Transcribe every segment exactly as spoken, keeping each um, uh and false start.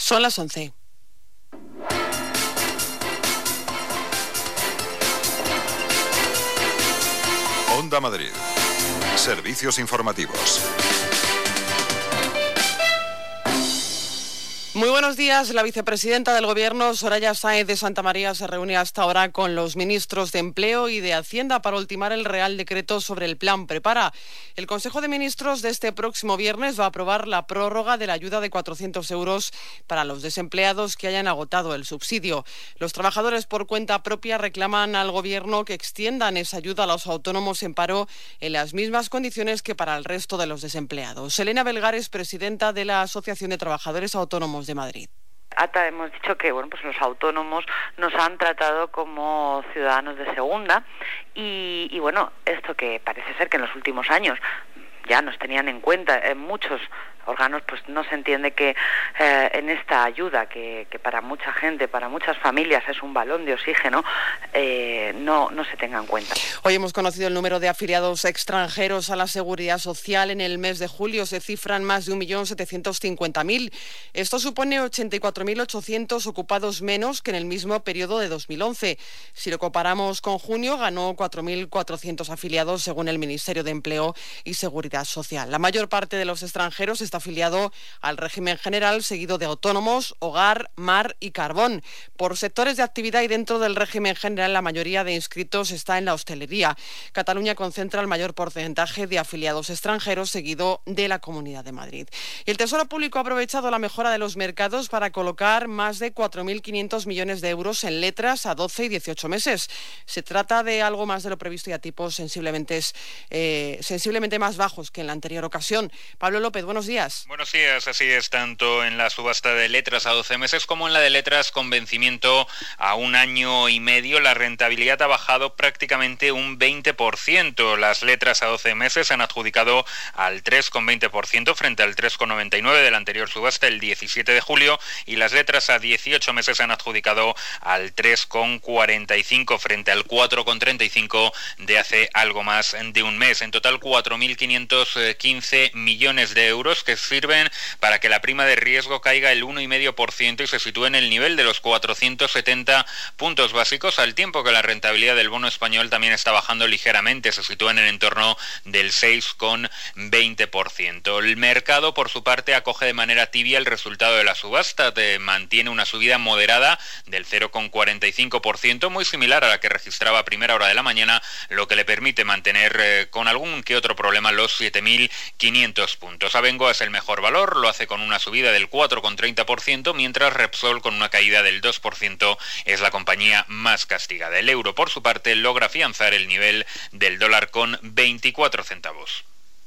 Son las once. Onda Madrid. Servicios informativos. Muy buenos días. La vicepresidenta del Gobierno, Soraya Sáenz de Santamaría, se reúne hasta ahora con los ministros de Empleo y de Hacienda para ultimar el Real Decreto sobre el Plan Prepara. El Consejo de Ministros de este próximo viernes va a aprobar la prórroga de la ayuda de cuatrocientos euros para los desempleados que hayan agotado el subsidio. Los trabajadores por cuenta propia reclaman al Gobierno que extiendan esa ayuda a los autónomos en paro en las mismas condiciones que para el resto de los desempleados. Elena Belgares, presidenta de la Asociación de Trabajadores Autónomos de Madrid. ATA hemos dicho que bueno, pues los autónomos nos han tratado como ciudadanos de segunda y, y bueno, esto que parece ser que en los últimos años ya nos tenían en cuenta en muchos órganos, pues no se entiende que eh, en esta ayuda que, que para mucha gente, para muchas familias es un balón de oxígeno, eh, no, no se tenga en cuenta. Hoy hemos conocido el número de afiliados extranjeros a la Seguridad Social. En el mes de julio se cifran más de un millón setecientos cincuenta mil. Esto supone ochenta y cuatro mil ochocientos ocupados menos que en el mismo periodo de dos mil once. Si lo comparamos con junio, ganó cuatro mil cuatrocientos afiliados según el Ministerio de Empleo y Seguridad Social. La mayor parte de los extranjeros está afiliado al régimen general, seguido de autónomos, hogar, mar y carbón. Por sectores de actividad y dentro del régimen general, la mayoría de inscritos está en la hostelería. Cataluña concentra el mayor porcentaje de afiliados extranjeros, seguido de la Comunidad de Madrid. El Tesoro Público ha aprovechado la mejora de los mercados para colocar más de cuatro mil quinientos millones de euros en letras a doce y dieciocho meses. Se trata de algo más de lo previsto y a tipos sensiblemente, eh, sensiblemente más bajos que en la anterior ocasión. Pablo López, buenos días. Buenos días, así es, tanto en la subasta de letras a doce meses como en la de letras con vencimiento a un año y medio. La rentabilidad ha bajado prácticamente un veinte por ciento. Las letras a doce meses han adjudicado al tres coma veinte por ciento frente al tres coma noventa y nueve por ciento de la anterior subasta el diecisiete de julio, y las letras a dieciocho meses han adjudicado al tres coma cuarenta y cinco por ciento frente al cuatro coma treinta y cinco por ciento de hace algo más de un mes. En total, cuatro mil quinientos quince millones de euros que sirven para que la prima de riesgo caiga el uno coma cinco por ciento y se sitúe en el nivel de los cuatrocientos setenta puntos básicos, al tiempo que la rentabilidad del bono español también está bajando ligeramente, se sitúa en el entorno del seis coma veinte por ciento. El mercado, por su parte, acoge de manera tibia el resultado de la subasta, de, mantiene una subida moderada del cero coma cuarenta y cinco por ciento, muy similar a la que registraba a primera hora de la mañana, lo que le permite mantener eh, con algún que otro problema los siete mil quinientos puntos. Abengoa es el mejor valor, lo hace con una subida del cuatro coma treinta por ciento, mientras Repsol, con una caída del dos por ciento, es la compañía más castigada. El euro, por su parte, logra afianzar el nivel del dólar con veinticuatro centavos.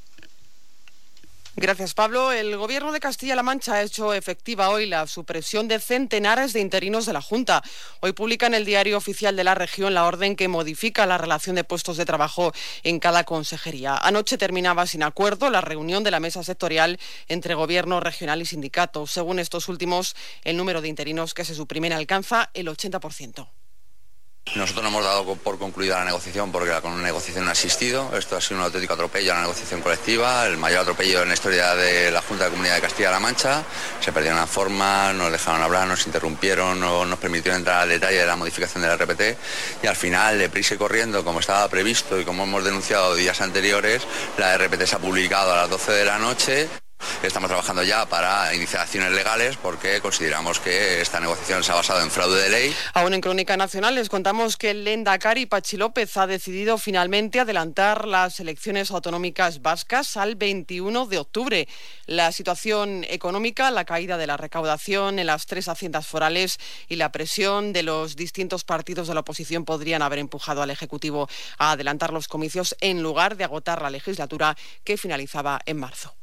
Gracias, Pablo. El Gobierno de Castilla-La Mancha ha hecho efectiva hoy la supresión de centenares de interinos de la Junta. Hoy publica en el Diario Oficial de la Región la orden que modifica la relación de puestos de trabajo en cada consejería. Anoche terminaba sin acuerdo la reunión de la mesa sectorial entre Gobierno regional y sindicatos. Según estos últimos, el número de interinos que se suprimen alcanza el ochenta por ciento. Nosotros no hemos dado por concluida la negociación porque la negociación no ha existido. Esto ha sido un auténtico atropello a la negociación colectiva, el mayor atropello en la historia de la Junta de Comunidad de Castilla-La Mancha. Se perdieron las formas, nos dejaron hablar, nos interrumpieron, no nos permitieron entrar al detalle de la modificación de la R P T y al final, deprisa y corriendo, como estaba previsto y como hemos denunciado días anteriores, la R P T se ha publicado a las doce de la noche. Estamos trabajando ya para iniciar acciones legales porque consideramos que esta negociación se ha basado en fraude de ley. Aún en Crónica Nacional les contamos que el Lehendakari Patxi López ha decidido finalmente adelantar las elecciones autonómicas vascas al veintiuno de octubre. La situación económica, la caída de la recaudación en las tres haciendas forales y la presión de los distintos partidos de la oposición podrían haber empujado al Ejecutivo a adelantar los comicios en lugar de agotar la legislatura que finalizaba en marzo.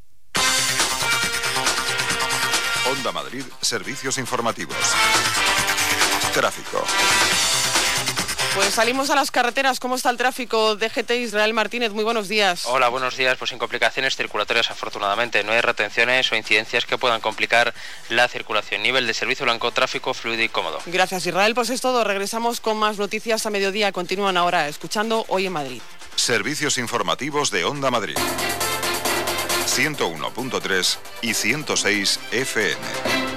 Onda Madrid, servicios informativos. Tráfico. Pues salimos a las carreteras. ¿Cómo está el tráfico? D G T Israel Martínez, muy buenos días. Hola, buenos días. Pues sin complicaciones circulatorias, afortunadamente. No hay retenciones o incidencias que puedan complicar la circulación. Nivel de servicio blanco, tráfico fluido y cómodo. Gracias, Israel. Pues es todo. Regresamos con más noticias a mediodía. Continúan ahora escuchando Hoy en Madrid. Servicios informativos de Onda Madrid. ciento uno punto tres y ciento seis F M.